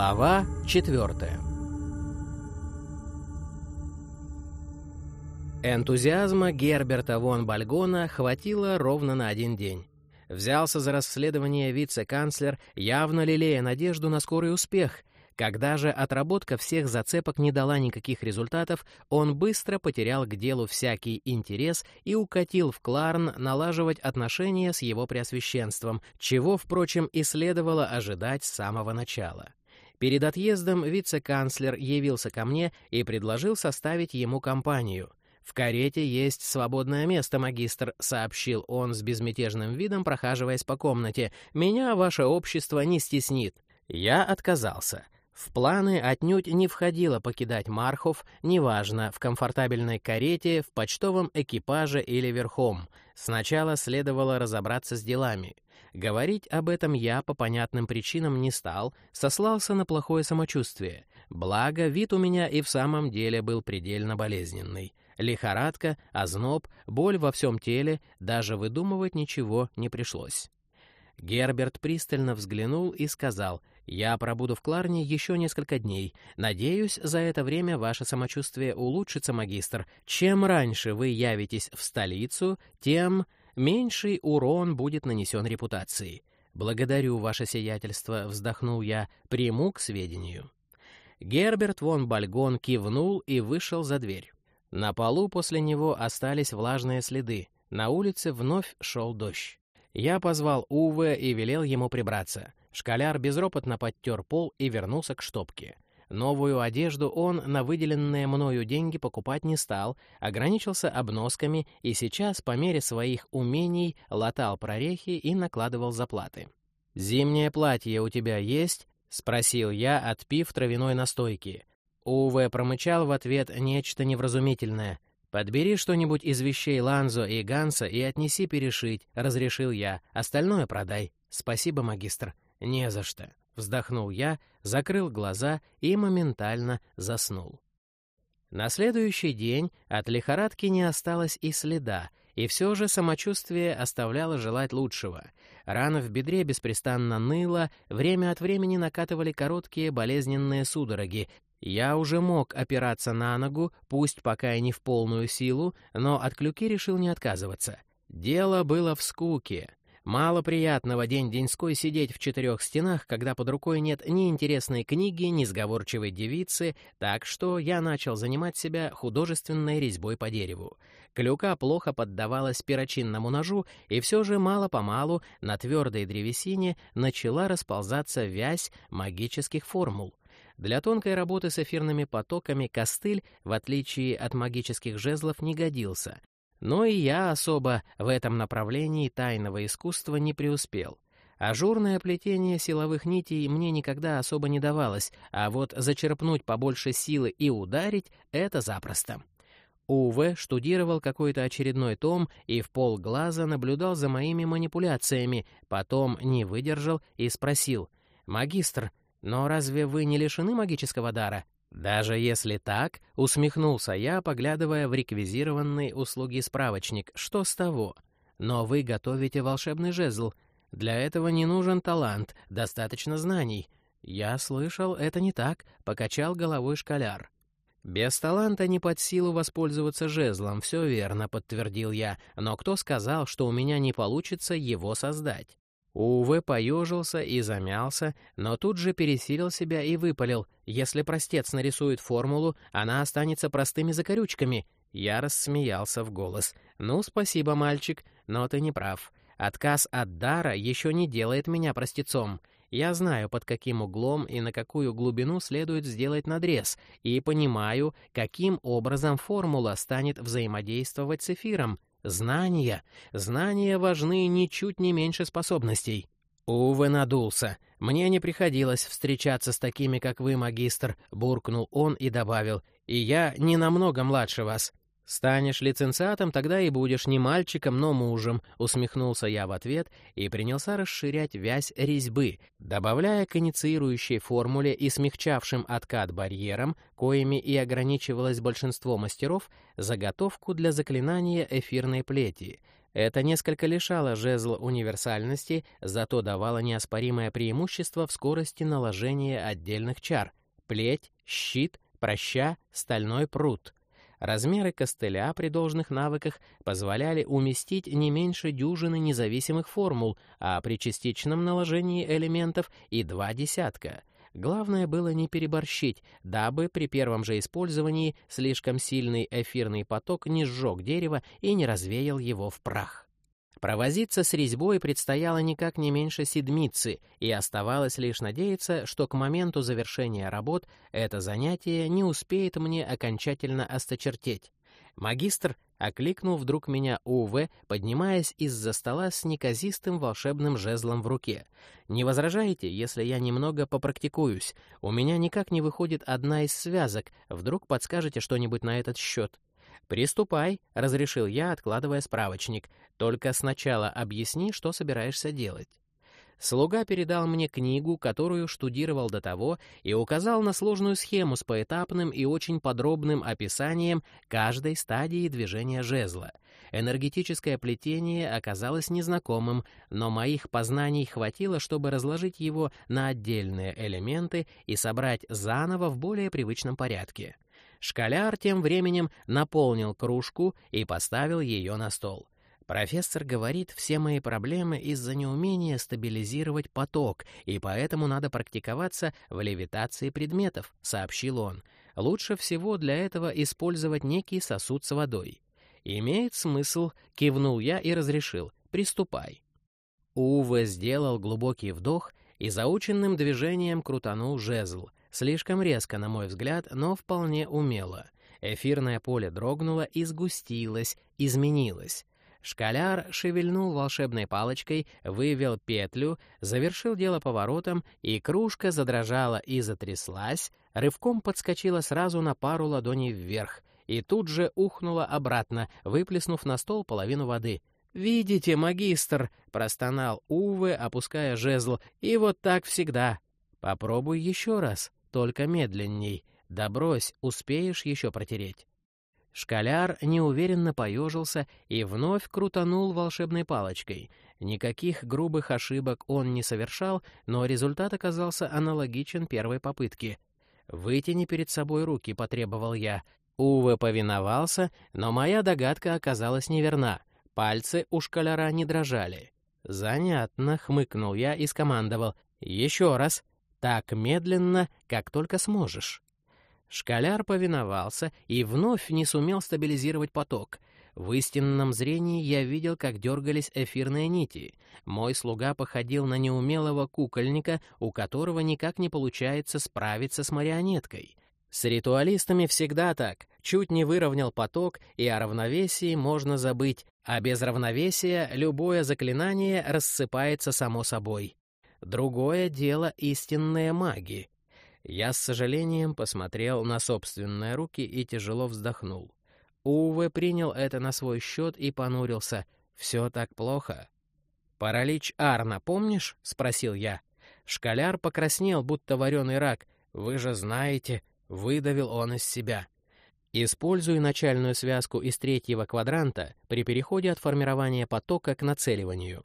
Глава 4. Энтузиазма Герберта фон Бальгона хватило ровно на один день. Взялся за расследование вице-канцлер, явно лелея надежду на скорый успех. Когда же отработка всех зацепок не дала никаких результатов, он быстро потерял к делу всякий интерес и укатил в Кларн налаживать отношения с его преосвященством, чего, впрочем, и следовало ожидать с самого начала. Перед отъездом вице-канцлер явился ко мне и предложил составить ему компанию. «В карете есть свободное место, магистр», — сообщил он с безмятежным видом, прохаживаясь по комнате. «Меня ваше общество не стеснит». Я отказался. В планы отнюдь не входило покидать Мархов, неважно, в комфортабельной карете, в почтовом экипаже или верхом. Сначала следовало разобраться с делами. Говорить об этом я по понятным причинам не стал, сослался на плохое самочувствие. Благо, вид у меня и в самом деле был предельно болезненный. Лихорадка, озноб, боль во всем теле, даже выдумывать ничего не пришлось. Герберт пристально взглянул и сказал: «Я пробуду в Кларне еще несколько дней. Надеюсь, за это время ваше самочувствие улучшится, магистр. Чем раньше вы явитесь в столицу, тем меньший урон будет нанесен репутации». «Благодарю, ваше сиятельство», — вздохнул я, — «приму к сведению». Герберт фон Бальгон кивнул и вышел за дверь. На полу после него остались влажные следы. На улице вновь шел дождь. Я позвал Уве и велел ему прибраться. Школяр безропотно подтер пол и вернулся к штопке. Новую одежду он на выделенные мною деньги покупать не стал, ограничился обносками и сейчас, по мере своих умений, латал прорехи и накладывал заплаты. «Зимнее платье у тебя есть?» — спросил я, отпив травяной настойки. Уве промычал в ответ нечто невразумительное. «Подбери что-нибудь из вещей Ланзо и Ганса и отнеси перешить», — разрешил я. «Остальное продай». «Спасибо, магистр». «Не за что», — вздохнул я, закрыл глаза и моментально заснул. На следующий день от лихорадки не осталось и следа, и все же самочувствие оставляло желать лучшего. Рана в бедре беспрестанно ныла, время от времени накатывали короткие болезненные судороги. Я уже мог опираться на ногу, пусть пока и не в полную силу, но от клюки решил не отказываться. Дело было в скуке. Мало приятного день-деньской сидеть в четырех стенах, когда под рукой нет ни интересной книги, ни сговорчивой девицы, так что я начал занимать себя художественной резьбой по дереву. Клюка плохо поддавалась перочинному ножу, и все же мало-помалу на твердой древесине начала расползаться вязь магических формул. Для тонкой работы с эфирными потоками костыль, в отличие от магических жезлов, не годился. Но и я особо в этом направлении тайного искусства не преуспел. Ажурное плетение силовых нитей мне никогда особо не давалось, а вот зачерпнуть побольше силы и ударить — это запросто. Уве штудировал какой-то очередной том и в полглаза наблюдал за моими манипуляциями, потом не выдержал и спросил: «Магистр, но разве вы не лишены магического дара?» «Даже если так», — усмехнулся я, поглядывая в реквизированный услуги справочник, «что с того? Но вы готовите волшебный жезл. Для этого не нужен талант, достаточно знаний». «Я слышал, это не так», — покачал головой школяр. «Без таланта не под силу воспользоваться жезлом, все верно», — подтвердил я, «но кто сказал, что у меня не получится его создать?» Уве поежился и замялся, но тут же пересилил себя и выпалил: «Если простец нарисует формулу, она останется простыми закорючками». Я рассмеялся в голос. «Ну, спасибо, мальчик, но ты не прав. Отказ от дара еще не делает меня простецом. Я знаю, под каким углом и на какую глубину следует сделать надрез, и понимаю, каким образом формула станет взаимодействовать с эфиром. Знания важны ничуть не меньше способностей». Уве надулся. «Мне не приходилось встречаться с такими, как вы, магистр», — буркнул он и добавил: «и я не намного младше вас». «Станешь лицензиатом, тогда и будешь не мальчиком, но мужем», — усмехнулся я в ответ и принялся расширять вязь резьбы, добавляя к инициирующей формуле и смягчавшим откат барьерам, коими и ограничивалось большинство мастеров, заготовку для заклинания эфирной плети. Это несколько лишало жезл универсальности, зато давало неоспоримое преимущество в скорости наложения отдельных чар: плеть, щит, праща, стальной прут. Размеры костыля при должных навыках позволяли уместить не меньше дюжины независимых формул, а при частичном наложении элементов и 2 десятка. Главное было не переборщить, дабы при первом же использовании слишком сильный эфирный поток не сжег дерево и не развеял его в прах. Провозиться с резьбой предстояло никак не меньше седмицы, и оставалось лишь надеяться, что к моменту завершения работ это занятие не успеет мне окончательно осточертеть. Магистр окликнул вдруг меня Уве, поднимаясь из-за стола с неказистым волшебным жезлом в руке. «Не возражаете, если я немного попрактикуюсь? У меня никак не выходит одна из связок. Вдруг подскажете что-нибудь на этот счет?» «Приступай», — разрешил я, откладывая справочник. «Только сначала объясни, что собираешься делать». Слуга передал мне книгу, которую штудировал до того, и указал на сложную схему с поэтапным и очень подробным описанием каждой стадии движения жезла. Энергетическое плетение оказалось незнакомым, но моих познаний хватило, чтобы разложить его на отдельные элементы и собрать заново в более привычном порядке. Школяр тем временем наполнил кружку и поставил ее на стол. «Профессор говорит, все мои проблемы из-за неумения стабилизировать поток, и поэтому надо практиковаться в левитации предметов», — сообщил он. «Лучше всего для этого использовать некий сосуд с водой». «Имеет смысл», — кивнул я и разрешил. «Приступай». Уве сделал глубокий вдох и заученным движением крутанул жезл. Слишком резко, на мой взгляд, но вполне умело. Эфирное поле дрогнуло и сгустилось, изменилось. Школяр шевельнул волшебной палочкой, вывел петлю, завершил дело поворотом, и кружка задрожала и затряслась, рывком подскочила сразу на пару ладоней вверх и тут же ухнула обратно, выплеснув на стол половину воды. «Видите, магистр!» — простонал Уве, опуская жезл. «И вот так всегда. Попробуй еще раз, только медленней. Да брось, успеешь еще протереть». Школяр неуверенно поежился и вновь крутанул волшебной палочкой. Никаких грубых ошибок он не совершал, но результат оказался аналогичен первой попытке. «Вытяни перед собой руки», — потребовал я. Уве повиновался, но моя догадка оказалась неверна. Пальцы у школяра не дрожали. «Занятно», — хмыкнул я и скомандовал. «Еще раз. Так медленно, как только сможешь». Школяр повиновался и вновь не сумел стабилизировать поток. В истинном зрении я видел, как дергались эфирные нити. Мой слуга походил на неумелого кукольника, у которого никак не получается справиться с марионеткой. С ритуалистами всегда так. Чуть не выровнял поток, и о равновесии можно забыть, а без равновесия любое заклинание рассыпается само собой. Другое дело истинные маги. Я с сожалением посмотрел на собственные руки и тяжело вздохнул. Уве принял это на свой счет и понурился. «Все так плохо». «Паралич Арна, помнишь?» — спросил я. Школяр покраснел, будто вареный рак. «Вы же знаете», — выдавил он из себя. «Используй начальную связку из 3-го квадранта при переходе от формирования потока к нацеливанию».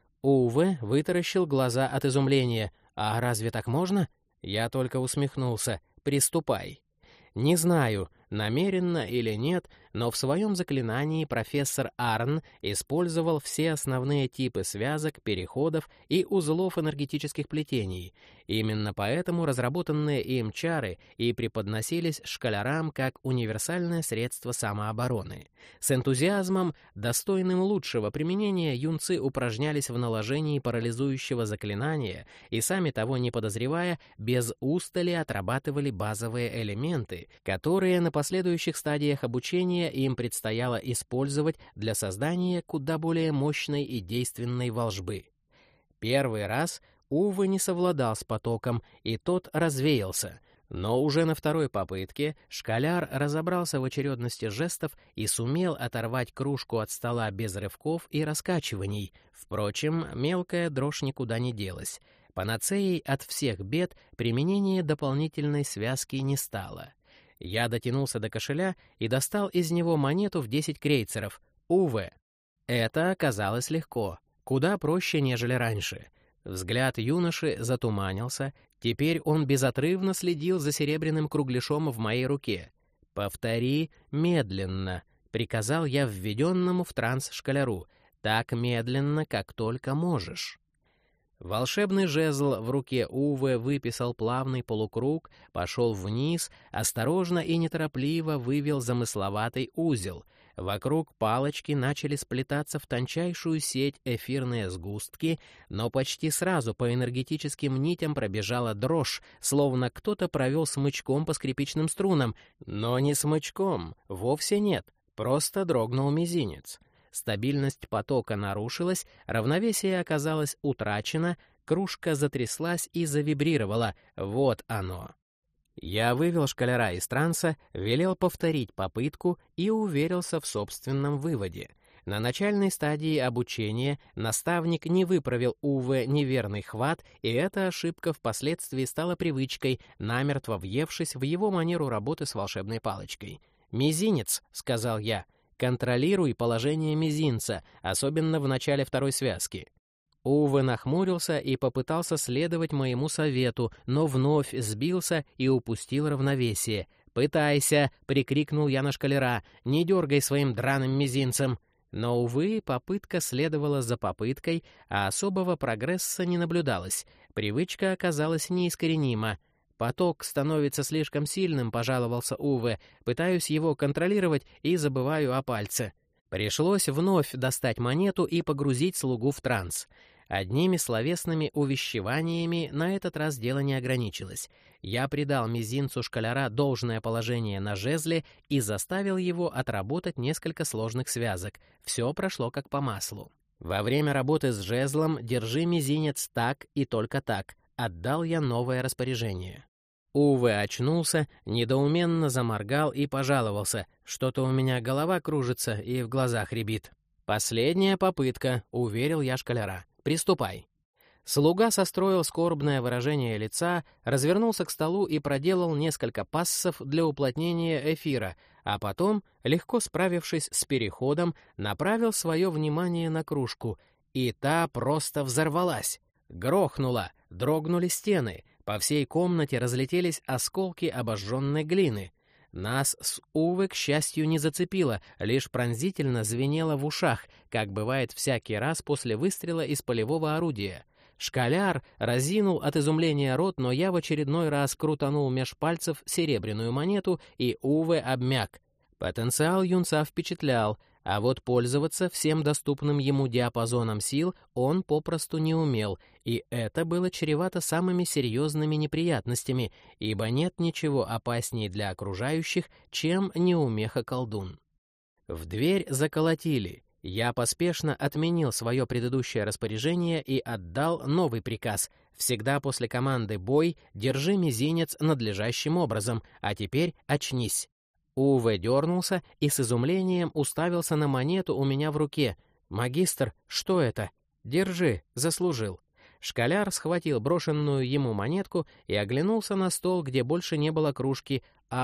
Уве вытаращил глаза от изумления. «А разве так можно?» Я только усмехнулся. «Приступай». Не знаю, намеренно или нет, но в своем заклинании профессор Арн использовал все основные типы связок, переходов и узлов энергетических плетений. Именно поэтому разработанные им чары и преподносились школярам как универсальное средство самообороны. С энтузиазмом, достойным лучшего применения, юнцы упражнялись в наложении парализующего заклинания и, сами того не подозревая, без устали отрабатывали базовые элементы, которые на последующих стадиях обучения им предстояло использовать для создания куда более мощной и действенной волжбы. Первый раз Уве не совладал с потоком, и тот развеялся, но уже на второй попытке школяр разобрался в очередности жестов и сумел оторвать кружку от стола без рывков и раскачиваний. Впрочем, мелкая дрожь никуда не делась. Панацеей от всех бед применение дополнительной связки не стало. Я дотянулся до кошеля и достал из него монету в 10 крейцеров. «Уве». Это оказалось легко, куда проще, нежели раньше. Взгляд юноши затуманился, теперь он безотрывно следил за серебряным кругляшом в моей руке. «Повтори медленно», — приказал я введенному в транс школяру, «так медленно, как только можешь». Волшебный жезл в руке Уве выписал плавный полукруг, пошел вниз, осторожно и неторопливо вывел замысловатый узел. Вокруг палочки начали сплетаться в тончайшую сеть эфирные сгустки, но почти сразу по энергетическим нитям пробежала дрожь, словно кто-то провел смычком по скрипичным струнам. Но не смычком, вовсе нет, просто дрогнул мизинец. Стабильность потока нарушилась, равновесие оказалось утрачено, кружка затряслась и завибрировала. Вот оно. Я вывел школяра из транса, велел повторить попытку и уверился в собственном выводе. На начальной стадии обучения наставник не выправил Уве неверный хват, и эта ошибка впоследствии стала привычкой, намертво въевшись в его манеру работы с волшебной палочкой. «Мизинец», — сказал я, — «контролируй положение мизинца, особенно в начале второй связки». Уве нахмурился и попытался следовать моему совету, но вновь сбился и упустил равновесие. «Пытайся!» — прикрикнул я на школяра. «Не дергай своим драным мизинцем!» Но, увы, попытка следовала за попыткой, а особого прогресса не наблюдалось. Привычка оказалась неискоренима. «Поток становится слишком сильным», — пожаловался Уве. «Пытаюсь его контролировать и забываю о пальце». Пришлось вновь достать монету и погрузить слугу в транс. Одними словесными увещеваниями на этот раз дело не ограничилось. Я придал мизинцу школяра должное положение на жезле и заставил его отработать несколько сложных связок. Все прошло как по маслу. «Во время работы с жезлом держи мизинец так и только так», — отдал я новое распоряжение. Уве очнулся, недоуменно заморгал и пожаловался. «Что-то у меня голова кружится и в глазах рябит». «Последняя попытка», — уверил я школяра. «Приступай». Слуга состроил скорбное выражение лица, развернулся к столу и проделал несколько пассов для уплотнения эфира, а потом, легко справившись с переходом, направил свое внимание на кружку, и та просто взорвалась. Грохнула, дрогнули стены, по всей комнате разлетелись осколки обожженной глины. Нас с Уве, к счастью, не зацепило, лишь пронзительно звенело в ушах, как бывает всякий раз после выстрела из полевого орудия. Школяр разинул от изумления рот, но я в очередной раз крутанул меж пальцев серебряную монету, и Уве обмяк. Потенциал юнца впечатлял, а вот пользоваться всем доступным ему диапазоном сил он попросту не умел, и это было чревато самыми серьезными неприятностями, ибо нет ничего опаснее для окружающих, чем неумеха-колдун. В дверь заколотили. Я поспешно отменил свое предыдущее распоряжение и отдал новый приказ. Всегда после команды «Бой» держи мизинец надлежащим образом, а теперь очнись. Уве дернулся и с изумлением уставился на монету у меня в руке. «Магистр, что это?» «Держи, заслужил». Школяр схватил брошенную ему монетку и оглянулся на стол, где больше не было кружки.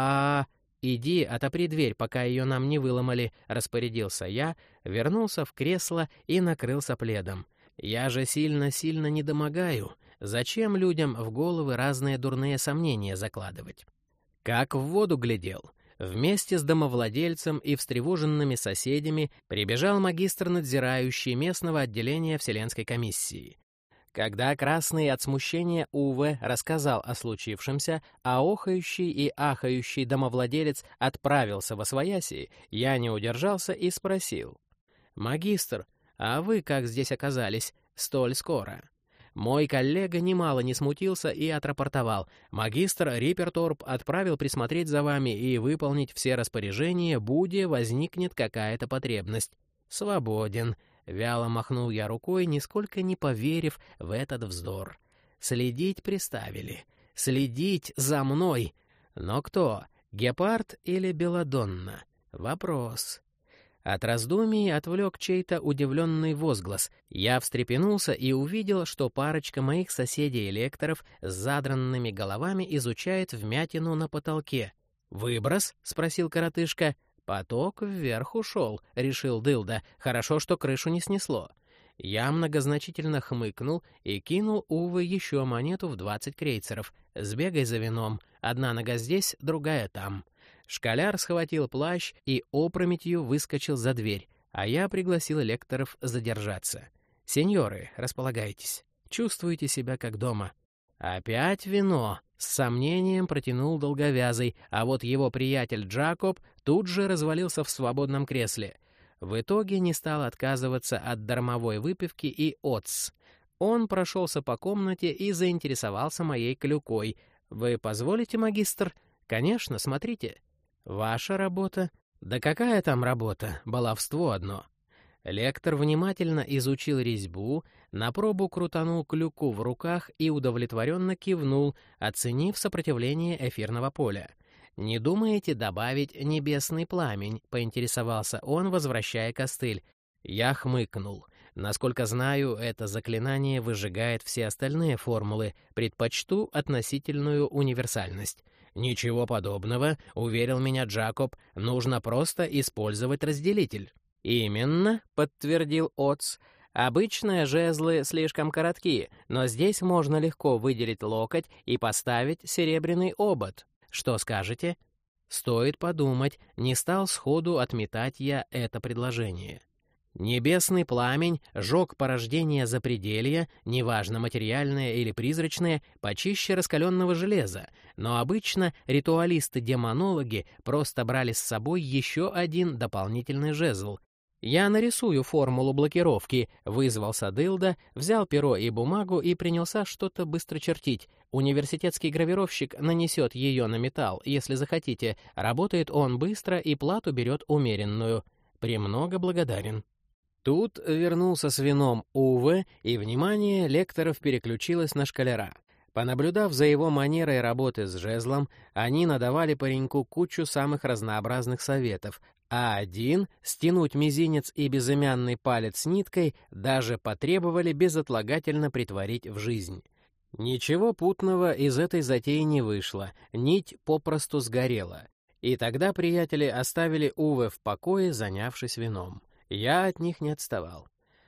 «Иди, отопри дверь, пока ее нам не выломали», — распорядился я, вернулся в кресло и накрылся пледом. «Я же сильно-сильно недомогаю. Зачем людям в головы разные дурные сомнения закладывать?» Как в воду глядел. Вместе с домовладельцем и встревоженными соседями прибежал магистр-надзирающий местного отделения Вселенской комиссии. Когда красный от смущения Уве рассказал о случившемся, а охающий и ахающий домовладелец отправился восвояси, я не удержался и спросил: «Магистр, а вы как здесь оказались столь скоро?» Мой коллега немало не смутился и отрапортовал: «Магистр Рипперторп отправил присмотреть за вами и выполнить все распоряжения, буде возникнет какая-то потребность». «Свободен», — вяло махнул я рукой, нисколько не поверив в этот вздор. «Следить приставили. Следить за мной. Но кто, гепард или белладонна? Вопрос». От раздумий отвлек чей-то удивленный возглас. Я встрепенулся и увидел, что парочка моих соседей-лекторов с задранными головами изучает вмятину на потолке. «Выброс?» — спросил коротышка. «Поток вверх ушел», — решил Дылда. «Хорошо, что крышу не снесло». Я многозначительно хмыкнул и кинул Уве еще монету в 20 крейцеров. «Сбегай за вином. Одна нога здесь, другая там». Школяр схватил плащ и опрометью выскочил за дверь, а я пригласил лекторов задержаться. «Сеньоры, располагайтесь. Чувствуйте себя как дома». «Опять вино», — с сомнением протянул долговязый, а вот его приятель Джакоб тут же развалился в свободном кресле. В итоге не стал отказываться от дармовой выпивки и отс. Он прошелся по комнате и заинтересовался моей клюкой. «Вы позволите, магистр?» «Конечно, смотрите». «Ваша работа?» «Да какая там работа? Баловство одно». Лектор внимательно изучил резьбу, на пробу крутанул клюку в руках и удовлетворенно кивнул, оценив сопротивление эфирного поля. «Не думаете добавить небесный пламень?» — поинтересовался он, возвращая костыль. Я хмыкнул. Насколько знаю, это заклинание выжигает все остальные формулы, предпочту относительную универсальность. «Ничего подобного», — уверил меня Джакоб, — «нужно просто использовать разделитель». «Именно», — подтвердил Отц. «Обычные жезлы слишком коротки, но здесь можно легко выделить локоть и поставить серебряный обод. Что скажете?» Стоит подумать, не стал сходу отметать я это предложение. Небесный пламень жег порождение запределья, неважно материальное или призрачное, почище раскаленного железа, но обычно ритуалисты-демонологи просто брали с собой еще один дополнительный жезл. «Я нарисую формулу блокировки», — вызвался Дылда, взял перо и бумагу и принялся что-то быстро чертить. Университетский гравировщик нанесет ее на металл, если захотите. Работает он быстро и плату берет умеренную. Премного благодарен. Тут вернулся с вином Уве, и внимание лекторов переключилось на школяра. Понаблюдав за его манерой работы с жезлом, они надавали пареньку кучу самых разнообразных советов, а один — стянуть мизинец и безымянный палец ниткой — даже потребовали безотлагательно притворить в жизнь. Ничего путного из этой затеи не вышло, нить попросту сгорела. И тогда приятели оставили Уве в покое, занявшись вином. Я от них не отставал.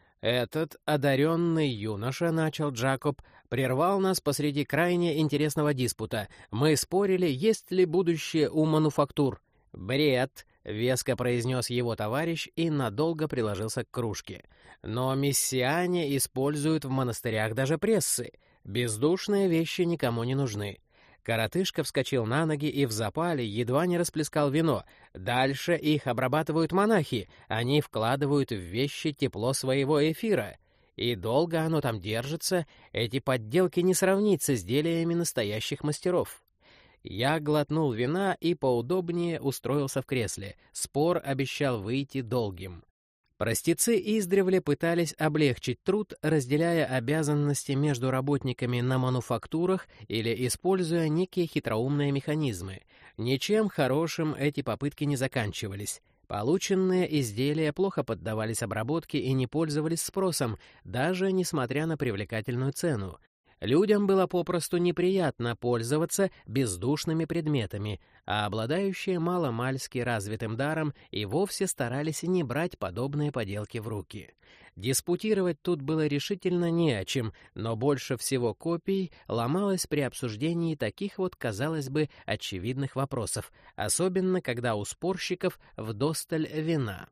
«Этот одаренный юноша, — начал Джакоб, — прервал нас посреди крайне интересного диспута. Мы спорили, есть ли будущее у мануфактур. «Бред!» — веско произнес его товарищ и надолго приложился к кружке. «Но мессиане используют в монастырях даже прессы. Бездушные вещи никому не нужны». Коротышка вскочил на ноги и в запале едва не расплескал вино. Дальше их обрабатывают монахи. Они вкладывают в вещи тепло своего эфира. И долго оно там держится. Эти подделки не сравнить с изделиями настоящих мастеров. Я глотнул вина и поудобнее устроился в кресле. Спор обещал выйти долгим. Простецы издревле пытались облегчить труд, разделяя обязанности между работниками на мануфактурах или используя некие хитроумные механизмы. Ничем хорошим эти попытки не заканчивались. Полученные изделия плохо поддавались обработке и не пользовались спросом, даже несмотря на привлекательную цену. Людям было попросту неприятно пользоваться бездушными предметами, а обладающие маломальски развитым даром и вовсе старались не брать подобные поделки в руки. Диспутировать тут было решительно не о чем, но больше всего копий ломалось при обсуждении таких вот, казалось бы, очевидных вопросов, особенно когда у спорщиков вдосталь вина.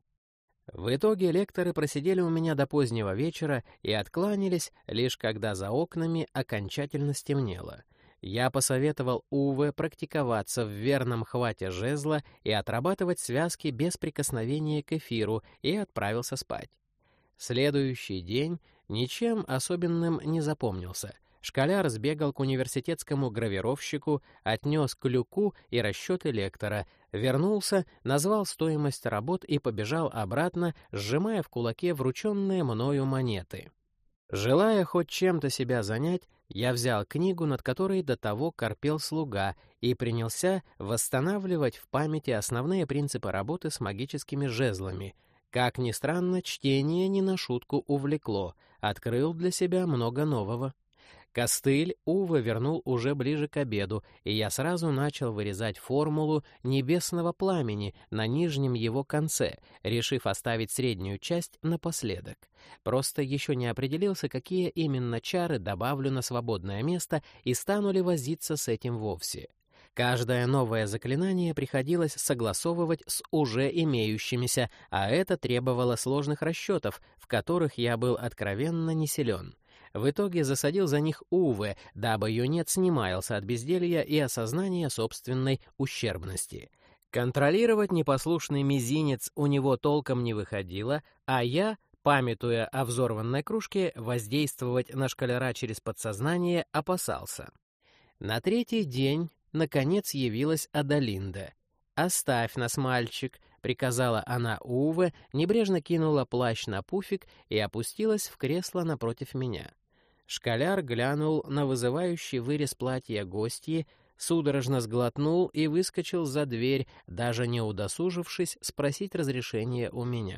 В итоге лекторы просидели у меня до позднего вечера и откланялись, лишь когда за окнами окончательно стемнело. Я посоветовал Уве практиковаться в верном хвате жезла и отрабатывать связки без прикосновения к эфиру, и отправился спать. Следующий день ничем особенным не запомнился. Школяр сбегал к университетскому гравировщику, отнес клюку и расчеты лектора, вернулся, назвал стоимость работ и побежал обратно, сжимая в кулаке врученные мною монеты. Желая хоть чем-то себя занять, я взял книгу, над которой до того корпел слуга, и принялся восстанавливать в памяти основные принципы работы с магическими жезлами. Как ни странно, чтение не на шутку увлекло, открыл для себя много нового. Костыль Уве вернул уже ближе к обеду, и я сразу начал вырезать формулу небесного пламени на нижнем его конце, решив оставить среднюю часть напоследок. Просто еще не определился, какие именно чары добавлю на свободное место и стану ли возиться с этим вовсе. Каждое новое заклинание приходилось согласовывать с уже имеющимися, а это требовало сложных расчетов, в которых я был откровенно не силен. В итоге засадил за них Уве, дабы юнец не маялся от безделья и осознания собственной ущербности. Контролировать непослушный мизинец у него толком не выходило, а я, памятуя о взорванной кружке, воздействовать на школяра через подсознание опасался. На третий день, наконец, явилась Адалинда. «Оставь нас, мальчик», — приказала она Уве, небрежно кинула плащ на пуфик и опустилась в кресло напротив меня. Школяр глянул на вызывающий вырез платья гостьи, судорожно сглотнул и выскочил за дверь, даже не удосужившись спросить разрешения у меня.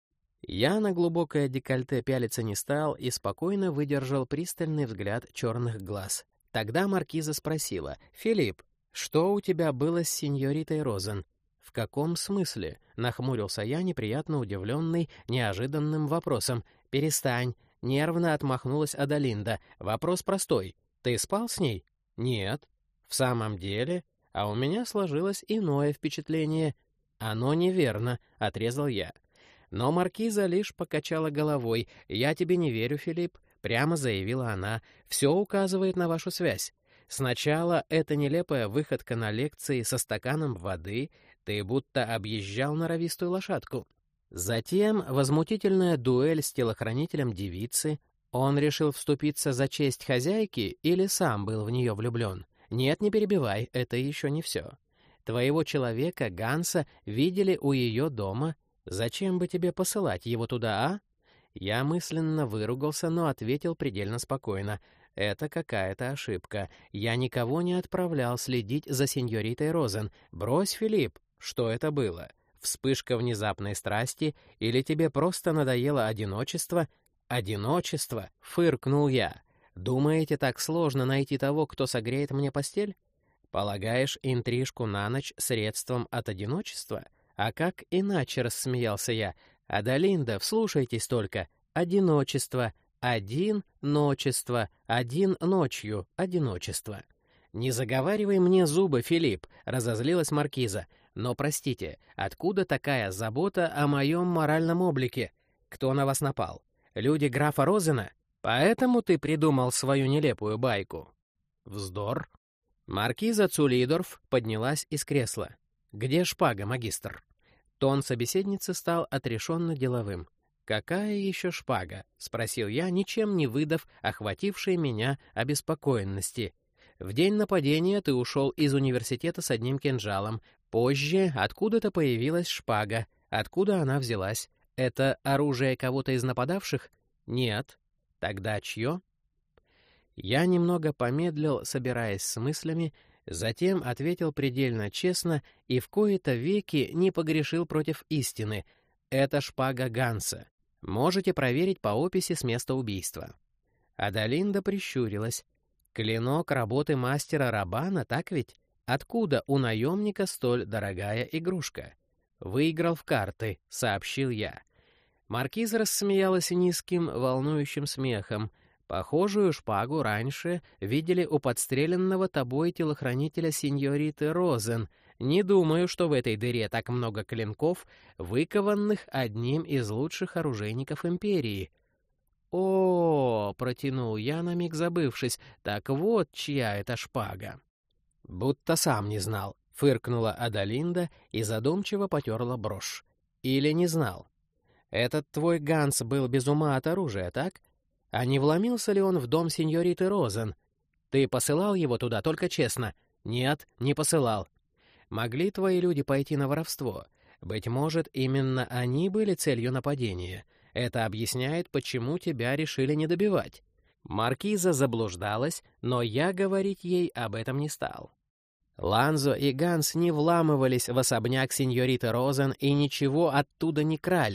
Я на глубокое декольте пялиться не стал и спокойно выдержал пристальный взгляд черных глаз. Тогда маркиза спросила: «Филипп, что у тебя было с сеньоритой Розен?» «В каком смысле?» — нахмурился я, неприятно удивленный неожиданным вопросом. «Перестань!» — нервно отмахнулась Адалинда. «Вопрос простой. Ты спал с ней?» «Нет». «В самом деле?» А у меня сложилось иное впечатление. «Оно неверно», — отрезал я. Но маркиза лишь покачала головой. «Я тебе не верю, Филипп», — прямо заявила она. «Все указывает на вашу связь. Сначала эта нелепая выходка на лекции со стаканом воды, ты будто объезжал норовистую лошадку. Затем возмутительная дуэль с телохранителем девицы. Он решил вступиться за честь хозяйки или сам был в нее влюблен? Нет, не перебивай, это еще не все. Твоего человека, Ганса, видели у ее дома. Зачем бы тебе посылать его туда, а?» Я мысленно выругался, но ответил предельно спокойно. «Это какая-то ошибка. Я никого не отправлял следить за сеньоритой Розен. Брось, Филипп, что это было? Вспышка внезапной страсти или тебе просто надоело одиночество?» «Одиночество?» — фыркнул я. «Думаете, так сложно найти того, кто согреет мне постель? Полагаешь интрижку на ночь средством от одиночества? А как иначе?» — рассмеялся я. «Адалинда, вслушайтесь только. Одиночество. Один-ночество. Один ночью. Одиночество». «Не заговаривай мне зубы, Филипп», — разозлилась маркиза. «Но, простите, откуда такая забота о моем моральном облике? Кто на вас напал? Люди графа Розена? Поэтому ты придумал свою нелепую байку?» «Вздор». Маркиза Цулидорф поднялась из кресла. «Где шпага, магистр?» Тон собеседницы стал отрешенно деловым. «Какая еще шпага?» — спросил я, ничем не выдав охватившей меня обеспокоенности. «В день нападения ты ушел из университета с одним кинжалом. Позже откуда-то появилась шпага. Откуда она взялась? Это оружие кого-то из нападавших? Нет. Тогда чье?» Я немного помедлил, собираясь с мыслями, затем ответил предельно честно и в кои-то веки не погрешил против истины. «Это шпага Ганса. Можете проверить по описи с места убийства». Адалинда прищурилась. «Клинок работы мастера Рабана, так ведь? Откуда у наемника столь дорогая игрушка?» «Выиграл в карты», — сообщил я. Маркиза рассмеялась низким, волнующим смехом. «Похожую шпагу раньше видели у подстреленного тобой телохранителя сеньориты Розен. Не думаю, что в этой дыре так много клинков, выкованных одним из лучших оружейников империи». «О-о-о!» — протянул я, на миг забывшись. «Так вот, чья это шпага?» «Будто сам не знал», — фыркнула Адалинда и задумчиво потерла брошь. «Или не знал? Этот твой Ганс был без ума от оружия, так? А не вломился ли он в дом сеньориты Розен? Ты посылал его туда, только честно?» «Нет, не посылал». «Могли твои люди пойти на воровство? Быть может, именно они были целью нападения. Это объясняет, почему тебя решили не добивать». Маркиза заблуждалась, но я говорить ей об этом не стал. Ланзо и Ганс не вламывались в особняк сеньориты Розен и ничего оттуда не крали.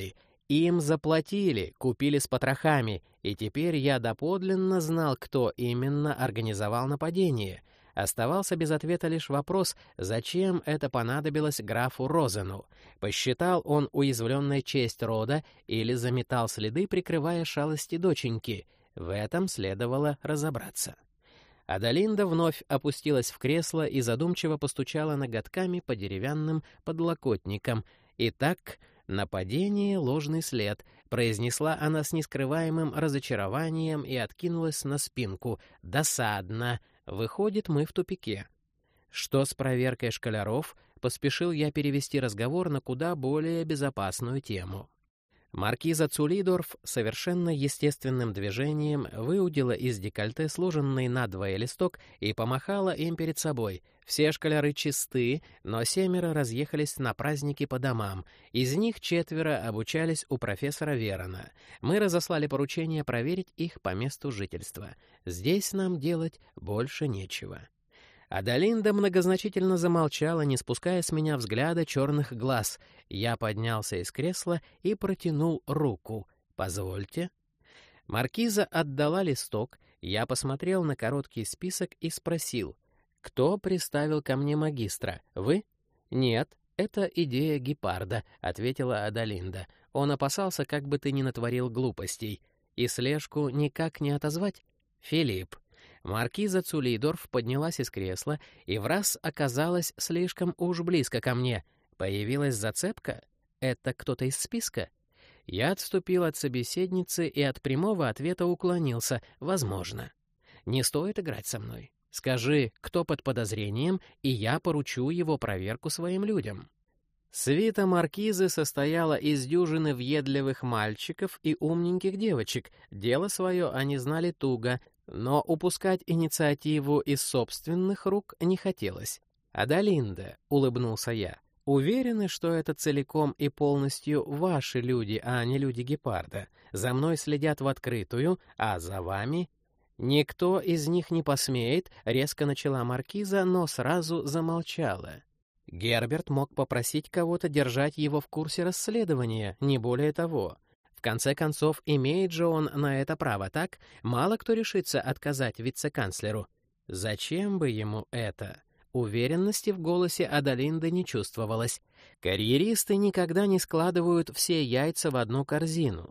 Им заплатили, купили с потрохами, и теперь я доподлинно знал, кто именно организовал нападение. Оставался без ответа лишь вопрос, зачем это понадобилось графу Розену. Посчитал он уязвленной честь рода или заметал следы, прикрывая шалости доченьки. В этом следовало разобраться. Адалинда вновь опустилась в кресло и задумчиво постучала ноготками по деревянным подлокотникам. «Итак, нападение — ложный след», — произнесла она с нескрываемым разочарованием и откинулась на спинку. «Досадно. Выходит, мы в тупике». «Что с проверкой школяров?» — поспешил я перевести разговор на куда более безопасную тему. Маркиза Цулидорф совершенно естественным движением выудила из декольте сложенный надвое листок и помахала им перед собой. Все школяры чисты, но 7 разъехались на праздники по домам. Из них 4 обучались у профессора Верона. Мы разослали поручение проверить их по месту жительства. Здесь нам делать больше нечего. Адалинда многозначительно замолчала, не спуская с меня взгляда черных глаз. Я поднялся из кресла и протянул руку. «Позвольте». Маркиза отдала листок, я посмотрел на короткий список и спросил: «Кто приставил ко мне магистра? Вы?» «Нет, это идея Гепарда», — ответила Адалинда. «Он опасался, как бы ты ни натворил глупостей. И слежку никак не отозвать?» «Филипп». Маркиза Цулидорф поднялась из кресла и враз оказалась слишком уж близко ко мне. Появилась зацепка? Это кто-то из списка? Я отступил от собеседницы и от прямого ответа уклонился. Возможно. Не стоит играть со мной. Скажи, кто под подозрением, и я поручу его проверку своим людям. Свита маркизы состояла из дюжины въедливых мальчиков и умненьких девочек. Дело свое они знали туго, но упускать инициативу из собственных рук не хотелось. «Адалинда», — улыбнулся я, — «уверены, что это целиком и полностью ваши люди, а не люди Гепарда. За мной следят в открытую, а за вами...» «Никто из них не посмеет», — резко начала маркиза, но сразу замолчала. Герберт мог попросить кого-то держать его в курсе расследования, не более того. В конце концов, имеет же он на это право, так? Мало кто решится отказать вице-канцлеру. Зачем бы ему это? Уверенности в голосе Адалинды не чувствовалось. Карьеристы никогда не складывают все яйца в одну корзину.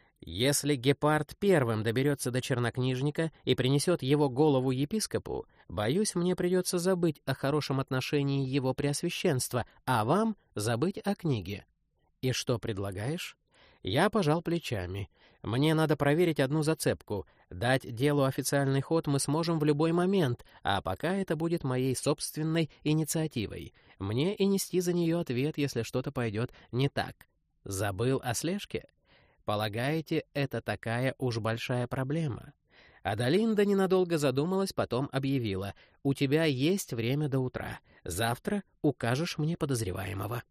Если Гепард первым доберется до чернокнижника и принесет его голову епископу, боюсь, мне придется забыть о хорошем отношении его преосвященства, а вам забыть о книге. И что предлагаешь? Я пожал плечами. Мне надо проверить одну зацепку. Дать делу официальный ход мы сможем в любой момент, а пока это будет моей собственной инициативой. Мне и нести за нее ответ, если что-то пойдет не так. Забыл о слежке? Полагаете, это такая уж большая проблема? Адалинда ненадолго задумалась, потом объявила: «У тебя есть время до утра. Завтра укажешь мне подозреваемого».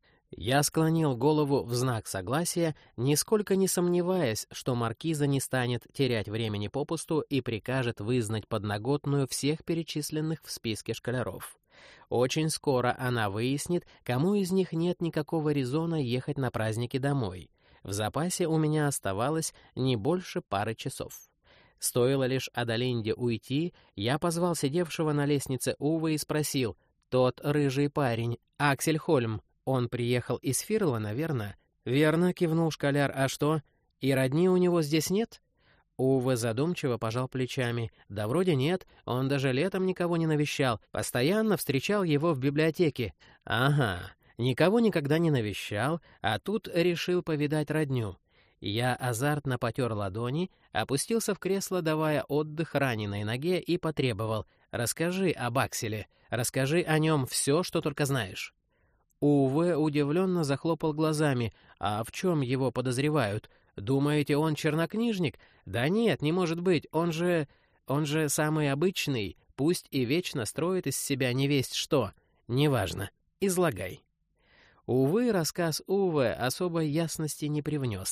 Я склонил голову в знак согласия, нисколько не сомневаясь, что маркиза не станет терять времени попусту и прикажет вызнать подноготную всех перечисленных в списке школяров. Очень скоро она выяснит, кому из них нет никакого резона ехать на праздники домой. В запасе у меня оставалось не больше пары часов. Стоило лишь Адалинде уйти, я позвал сидевшего на лестнице Уве и спросил: «Тот рыжий парень, Аксель Хольм, он приехал из Фирла, наверное?» «Верно», — кивнул школяр. «А что? И родни у него здесь нет?» Уве задумчиво пожал плечами. «Да вроде нет, он даже летом никого не навещал, постоянно встречал его в библиотеке». «Ага, никого никогда не навещал, а тут решил повидать родню». Я азартно потер ладони, опустился в кресло, давая отдых раненой ноге, и потребовал: «Расскажи об Акселе, расскажи о нем все, что только знаешь». Уве удивленно захлопал глазами. «А в чем его подозревают? Думаете, он чернокнижник? Да нет, не может быть, он же самый обычный, пусть и вечно строит из себя невесть что. Неважно, излагай». Увы, рассказ Уве особой ясности не привнес.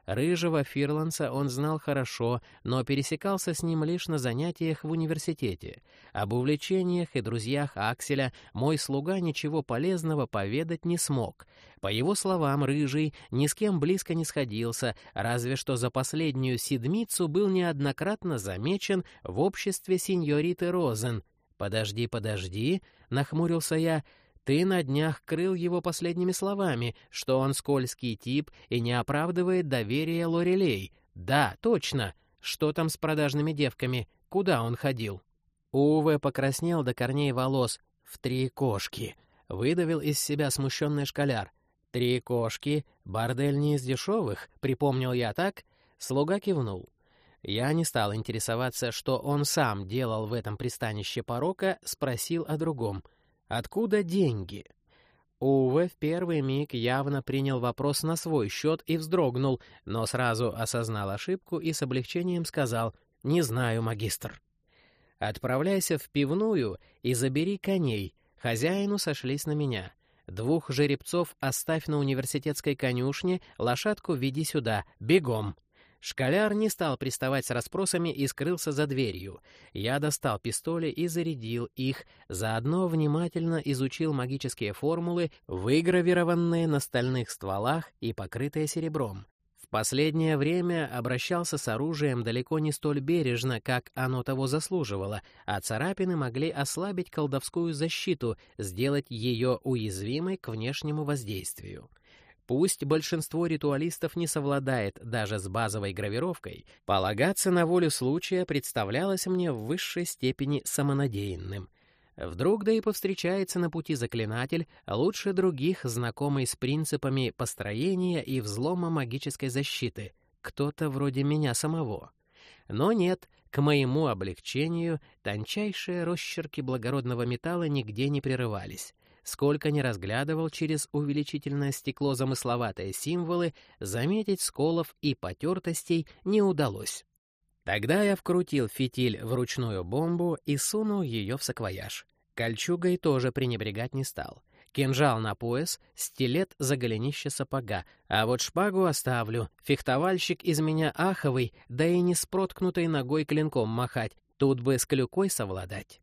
Рыжего Фирланса он знал хорошо, но пересекался с ним лишь на занятиях в университете. Об увлечениях и друзьях Акселя мой слуга ничего полезного поведать не смог. По его словам, Рыжий ни с кем близко не сходился, разве что за последнюю седмицу был неоднократно замечен в обществе сеньориты Розен. «Подожди», — нахмурился я, — «ты на днях крыл его последними словами, что он скользкий тип и не оправдывает доверия Лорелей. Да, точно. Что там с продажными девками? Куда он ходил?» Уве покраснел до корней волос. «В 3 кошки», — выдавил из себя смущенный школяр. «3 кошки? Бордель не из дешевых?» — припомнил я, так? Слуга кивнул. Я не стал интересоваться, что он сам делал в этом пристанище порока, спросил о другом. «Откуда деньги?» Уве в первый миг явно принял вопрос на свой счет и вздрогнул, но сразу осознал ошибку и с облегчением сказал: «Не знаю, магистр». «Отправляйся в пивную и забери коней. Хозяину сошлись на меня. 2 жеребцов оставь на университетской конюшне, лошадку веди сюда, бегом». Школяр не стал приставать с расспросами и скрылся за дверью. Я достал пистоли и зарядил их, заодно внимательно изучил магические формулы, выгравированные на стальных стволах и покрытые серебром. В последнее время обращался с оружием далеко не столь бережно, как оно того заслуживало, а царапины могли ослабить колдовскую защиту, сделать ее уязвимой к внешнему воздействию. Пусть большинство ритуалистов не совладает даже с базовой гравировкой, полагаться на волю случая представлялось мне в высшей степени самонадеянным. Вдруг да и повстречается на пути заклинатель, лучше других знакомый с принципами построения и взлома магической защиты, кто-то вроде меня самого. Но нет, к моему облегчению, тончайшие росчерки благородного металла нигде не прерывались. Сколько ни разглядывал через увеличительное стекло замысловатые символы, заметить сколов и потертостей не удалось. Тогда я вкрутил фитиль в ручную бомбу и сунул ее в саквояж. Кольчугой тоже пренебрегать не стал. Кинжал на пояс, стилет за голенище сапога, а вот шпагу оставлю. Фехтовальщик из меня аховый, да и не с проткнутой ногой клинком махать, тут бы с клюкой совладать.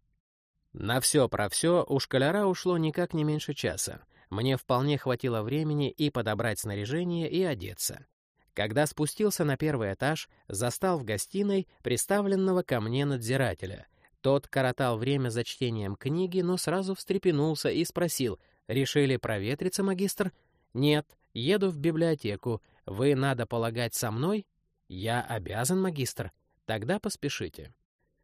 На все про все у школяра ушло никак не меньше часа. Мне вполне хватило времени и подобрать снаряжение, и одеться. Когда спустился на 1-й этаж, застал в гостиной приставленного ко мне надзирателя. Тот коротал время за чтением книги, но сразу встрепенулся и спросил: «Решили проветриться, магистр?» «Нет, еду в библиотеку. Вы, надо полагать, со мной?» «Я обязан, магистр. Тогда поспешите».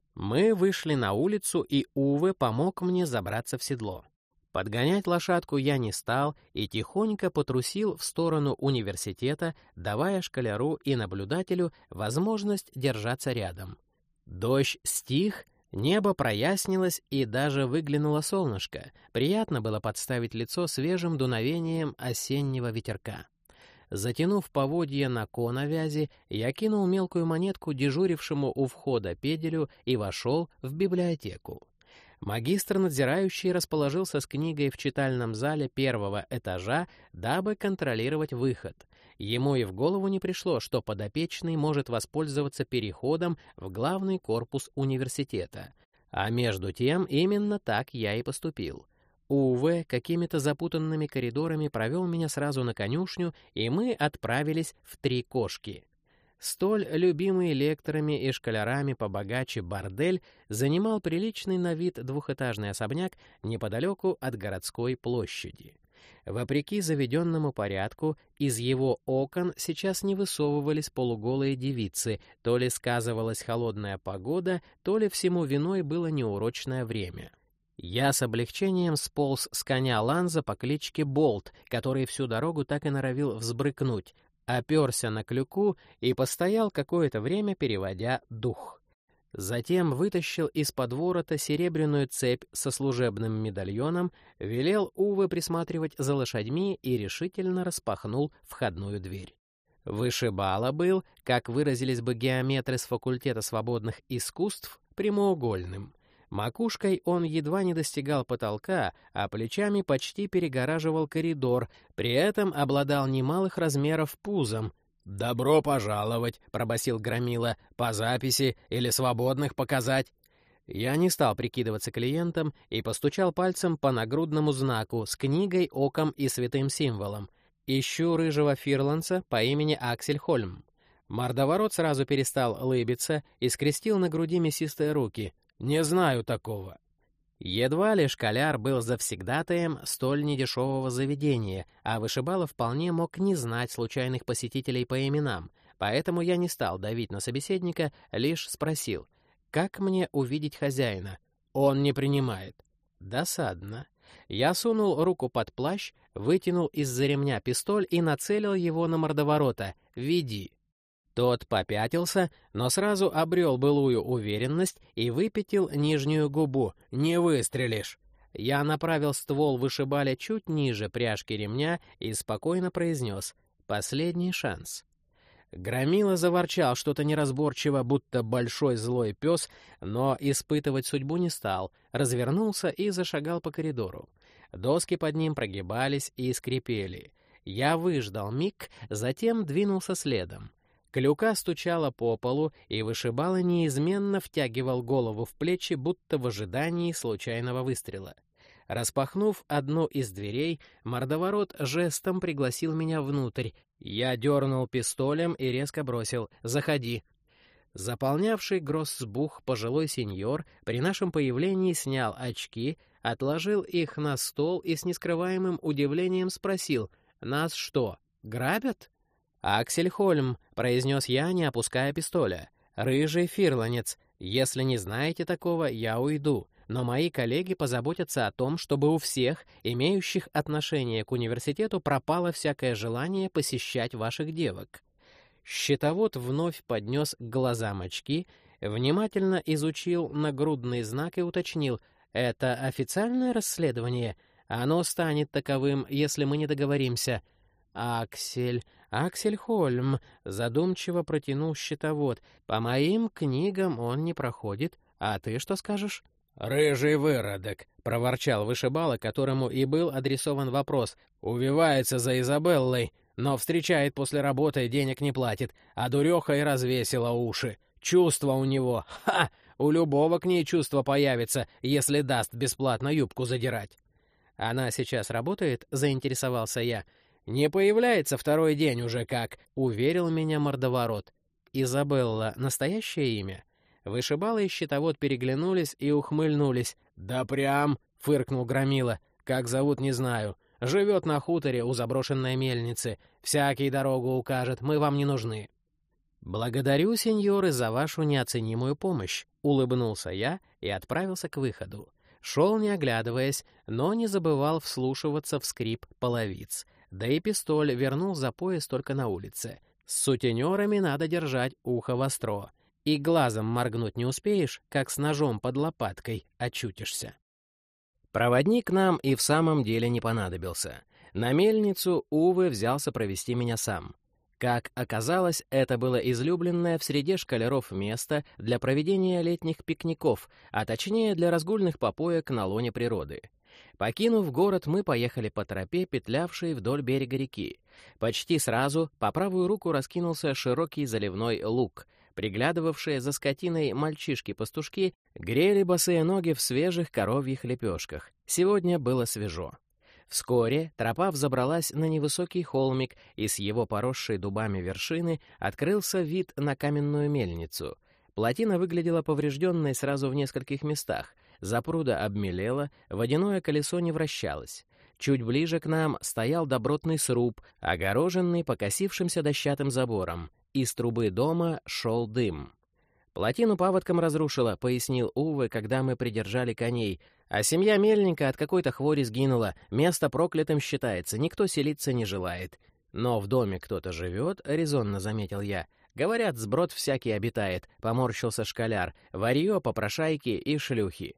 Мы вышли на улицу, и Уве помог мне забраться в седло. Подгонять лошадку я не стал и тихонько потрусил в сторону университета, давая школяру и наблюдателю возможность держаться рядом. Дождь стих, небо прояснилось и даже выглянуло солнышко. Приятно было подставить лицо свежим дуновением осеннего ветерка. Затянув поводья на коновязи, я кинул мелкую монетку дежурившему у входа педелю и вошел в библиотеку. Магистр-надзирающий расположился с книгой в читальном зале 1-го этажа, дабы контролировать выход. Ему и в голову не пришло, что подопечный может воспользоваться переходом в главный корпус университета. А между тем именно так я и поступил. Уве какими-то запутанными коридорами провел меня сразу на конюшню, и мы отправились в 3 кошки. Столь любимый лекторами и школярами побогаче бордель занимал приличный на вид 2-этажный особняк неподалеку от городской площади. Вопреки заведенному порядку, из его окон сейчас не высовывались полуголые девицы, то ли сказывалась холодная погода, то ли всему виной было неурочное время. Я с облегчением сполз с коня Ланза по кличке Болт, который всю дорогу так и норовил взбрыкнуть, оперся на клюку и постоял какое-то время, переводя дух. Затем вытащил из-под ворота серебряную цепь со служебным медальоном, велел Уве присматривать за лошадьми и решительно распахнул входную дверь. Вышибала был, как выразились бы геометры с факультета свободных искусств, прямоугольным. Макушкой он едва не достигал потолка, а плечами почти перегораживал коридор, при этом обладал немалых размеров пузом. «Добро пожаловать», — пробасил Громила. «По записи или свободных показать?» Я не стал прикидываться клиентом и постучал пальцем по нагрудному знаку с книгой, оком и святым символом. Ищу рыжего фирландца по имени Аксель Хольм. Мордоворот сразу перестал лыбиться и скрестил на груди мясистые руки. «Не знаю такого». Едва ли школяр был завсегдатаем столь недешевого заведения, а вышибала вполне мог не знать случайных посетителей по именам, поэтому я не стал давить на собеседника, лишь спросил, как мне увидеть хозяина? Он не принимает. Досадно. Я сунул руку под плащ, вытянул из-за ремня пистоль и нацелил его на мордоворота. «Веди». Тот попятился, но сразу обрел былую уверенность и выпятил нижнюю губу. «Не выстрелишь!» Я направил ствол вышибаля чуть ниже пряжки ремня и спокойно произнес «Последний шанс». Громила заворчал что-то неразборчиво, будто большой злой пес, но испытывать судьбу не стал, развернулся и зашагал по коридору. Доски под ним прогибались и скрипели. Я выждал миг, затем двинулся следом. Клюка стучала по полу, и вышибала неизменно втягивал голову в плечи, будто в ожидании случайного выстрела. Распахнув одну из дверей, мордоворот жестом пригласил меня внутрь. Я дернул пистолем и резко бросил «Заходи». Заполнявший гроссбух пожилой сеньор при нашем появлении снял очки, отложил их на стол и с нескрываемым удивлением спросил «Нас что, грабят?» «Аксель Хольм», — произнес я, не опуская пистоля. «Рыжий фирланец. Если не знаете такого, я уйду. Но мои коллеги позаботятся о том, чтобы у всех, имеющих отношение к университету, пропало всякое желание посещать ваших девок». Счетовод вновь поднес к глазам очки, внимательно изучил нагрудный знак и уточнил: «Это официальное расследование? Оно станет таковым, если мы не договоримся». «Аксель Хольм», — задумчиво протянул счетовод. «По моим книгам он не проходит. А ты что скажешь?» «Рыжий выродок», — проворчал вышибала, которому и был адресован вопрос. «Увивается за Изабеллой, но встречает после работы и денег не платит, а дуреха и развесила уши. Чувство у него. Ха! У любого к ней чувство появится, если даст бесплатно юбку задирать». «Она сейчас работает?» — заинтересовался я. «Не появляется второй день уже как», — уверил меня мордоворот. «Изабелла — настоящее имя?» Вышибала и счетовод переглянулись и ухмыльнулись. «Да прям!» — фыркнул Громила. «Как зовут, не знаю. Живет на хуторе у заброшенной мельницы. Всякий дорогу укажет, мы вам не нужны». «Благодарю, сеньоры, за вашу неоценимую помощь», — улыбнулся я и отправился к выходу. Шел, не оглядываясь, но не забывал вслушиваться в скрип половиц. Да и пистоль вернул за пояс только на улице. С сутенерами надо держать ухо востро. И глазом моргнуть не успеешь, как с ножом под лопаткой очутишься. Проводник нам и в самом деле не понадобился. На мельницу Уве взялся провести меня сам. Как оказалось, это было излюбленное в среде школяров место для проведения летних пикников, а точнее для разгульных попоек на лоне природы. Покинув город, мы поехали по тропе, петлявшей вдоль берега реки. Почти сразу по правую руку раскинулся широкий заливной луг. Приглядывавшие за скотиной мальчишки-пастушки грели босые ноги в свежих коровьих лепешках. Сегодня было свежо. Вскоре тропа взобралась на невысокий холмик, и с его поросшей дубами вершины открылся вид на каменную мельницу. Плотина выглядела поврежденной сразу в нескольких местах. Запруда обмелела, водяное колесо не вращалось. Чуть ближе к нам стоял добротный сруб, огороженный покосившимся дощатым забором. Из трубы дома шел дым. «Плотину паводком разрушила», — пояснил Уве, когда мы придержали коней. «А семья мельника от какой-то хвори сгинула. Место проклятым считается, никто селиться не желает». «Но в доме кто-то живет», — резонно заметил я. «Говорят, сброд всякий обитает», — поморщился школяр. «Варьё, попрошайки и шлюхи».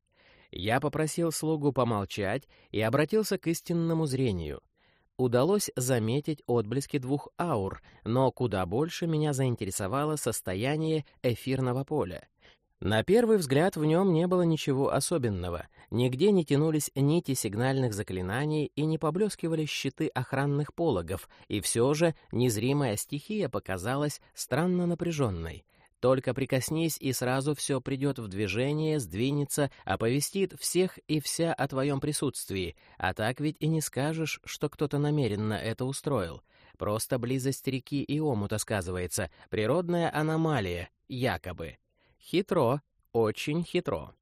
Я попросил слугу помолчать и обратился к истинному зрению. Удалось заметить отблески двух аур, но куда больше меня заинтересовало состояние эфирного поля. На первый взгляд в нем не было ничего особенного. Нигде не тянулись нити сигнальных заклинаний и не поблескивали щиты охранных пологов, и все же незримая стихия показалась странно напряженной. Только прикоснись, и сразу все придет в движение, сдвинется, оповестит всех и вся о твоем присутствии, а так ведь и не скажешь, что кто-то намеренно это устроил. Просто близость реки и омута сказывается, природная аномалия, якобы. Хитро, очень хитро.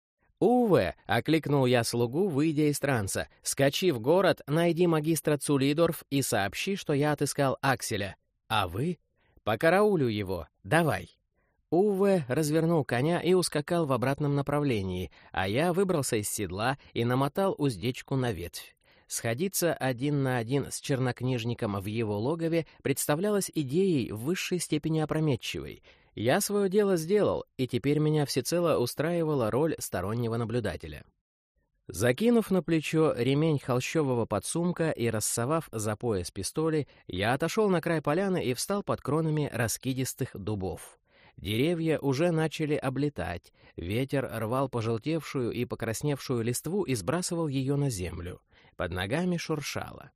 «Уве!» — окликнул я слугу, выйдя из транса. «Скачи в город, найди магистра Цулидорф и сообщи, что я отыскал Акселя. А вы? Покараулю его. Давай!» Уве развернул коня и ускакал в обратном направлении, а я выбрался из седла и намотал уздечку на ветвь. Сходиться один на один с чернокнижником в его логове представлялось идеей в высшей степени опрометчивой. Я свое дело сделал, и теперь меня всецело устраивала роль стороннего наблюдателя. Закинув на плечо ремень холщового подсумка и рассовав за пояс пистоли, я отошел на край поляны и встал под кронами раскидистых дубов. Деревья уже начали облетать, ветер рвал пожелтевшую и покрасневшую листву и сбрасывал ее на землю. Под ногами шуршало.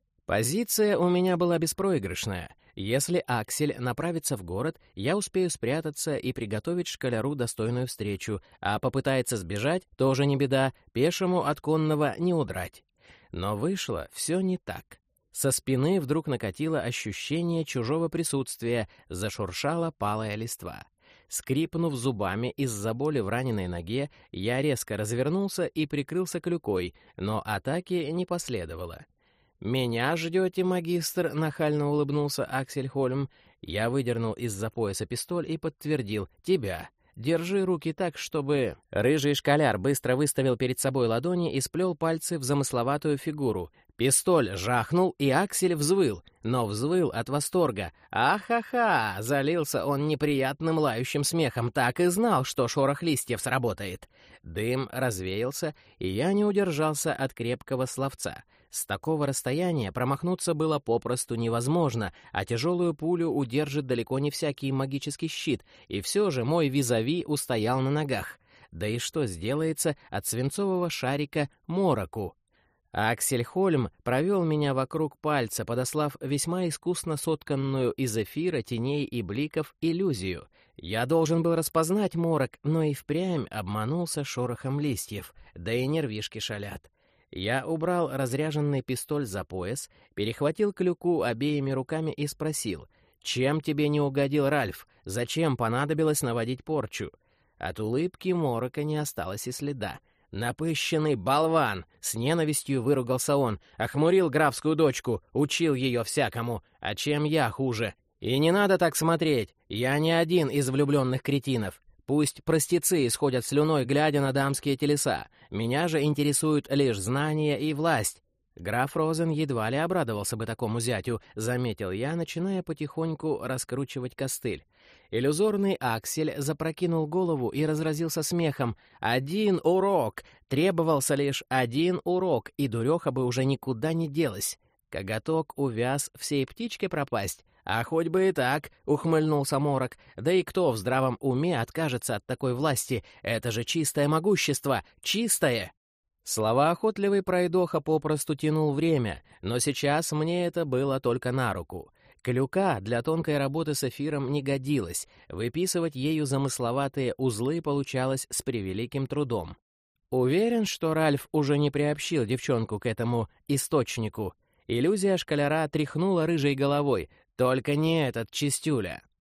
Позиция у меня была беспроигрышная. Если Аксель направится в город, я успею спрятаться и приготовить школяру достойную встречу, а попытается сбежать, тоже не беда, пешему от конного не удрать. Но вышло все не так. Со спины вдруг накатило ощущение чужого присутствия, зашуршала палая листва. Скрипнув зубами из-за боли в раненой ноге, я резко развернулся и прикрылся клюкой, но атаки не последовало. «Меня ждете, магистр?» — нахально улыбнулся Аксель Хольм. Я выдернул из-за пояса пистоль и подтвердил: «Тебя. Держи руки так, чтобы...» Рыжий школяр быстро выставил перед собой ладони и сплел пальцы в замысловатую фигуру. Пистоль жахнул, и Аксель взвыл, но взвыл от восторга. «Ахаха!» — залился он неприятным лающим смехом. Так и знал, что шорох листьев сработает. Дым развеялся, и я не удержался от крепкого словца. С такого расстояния промахнуться было попросту невозможно, а тяжелую пулю удержит далеко не всякий магический щит, и все же мой визави устоял на ногах. Да и что сделается от свинцового шарика мороку? Аксель Хольм провел меня вокруг пальца, подослав весьма искусно сотканную из эфира, теней и бликов иллюзию. Я должен был распознать морок, но и впрямь обманулся шорохом листьев, да и нервишки шалят. Я убрал разряженный пистоль за пояс, перехватил клюку обеими руками и спросил: «Чем тебе не угодил Ральф? Зачем понадобилось наводить порчу?» От улыбки морока не осталось и следа. «Напыщенный болван!» — с ненавистью выругался он. «Охмурил графскую дочку, учил ее всякому. А чем я хуже? И не надо так смотреть, я не один из влюбленных кретинов. Пусть простецы исходят слюной, глядя на дамские телеса. Меня же интересуют лишь знания и власть». Граф Розен едва ли обрадовался бы такому зятю, заметил я, начиная потихоньку раскручивать костыль. Иллюзорный Аксель запрокинул голову и разразился смехом. «Один урок! Требовался лишь один урок, и дуреха бы уже никуда не делась. Коготок увяз, всей птичке пропасть. А хоть бы и так», — ухмыльнулся Морок. «Да и кто в здравом уме откажется от такой власти? Это же чистое могущество! Чистое!» Слова охотливый пройдоха попросту тянул время, но сейчас мне это было только на руку. Клюка для тонкой работы с эфиром не годилась, выписывать ею замысловатые узлы получалось с превеликим трудом. Уверен, что Ральф уже не приобщил девчонку к этому источнику. Иллюзия школяра тряхнула рыжей головой. «Только не этот чистюля!»